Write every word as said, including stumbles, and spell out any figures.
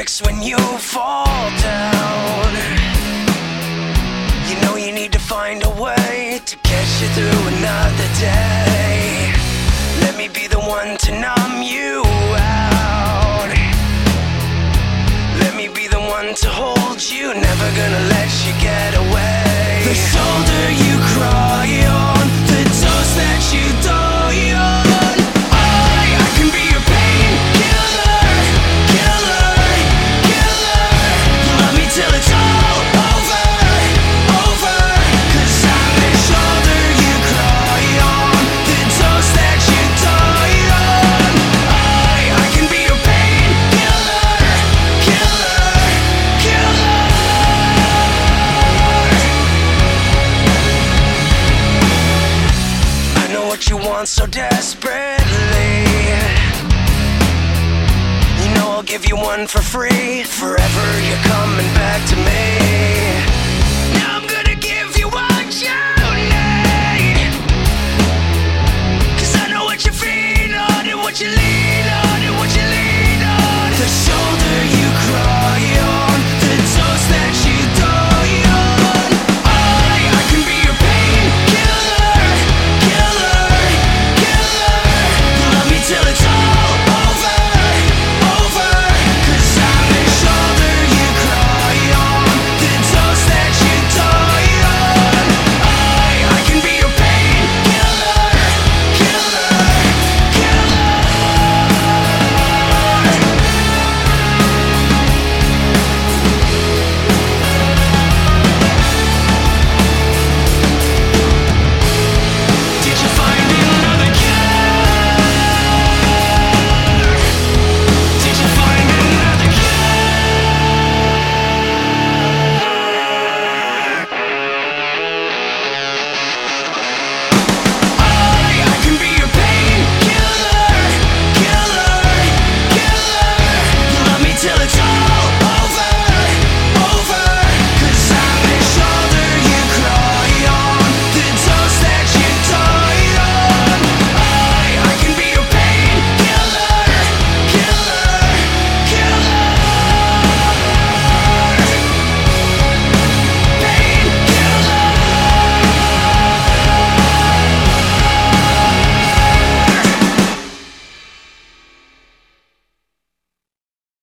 breaks when you fall down. You know you need to find a way to get you through another day. Let me be the one to numb you out. Let me be the one to hold you, never gonna let you get away. The shoulder you cry on, the toast that you die on. I, I can be your pain killer, killer, killer. Love me till it's all over, over. Cause I'm the shoulder you cry on, the toast that you die on. I, I can be your pain killer, killer, killer. I know what you want so desperately. You know I'll give you one for free. Forever you're coming back to me. Now I'm gonna give you what you need. Cause I know what you feel and what you need.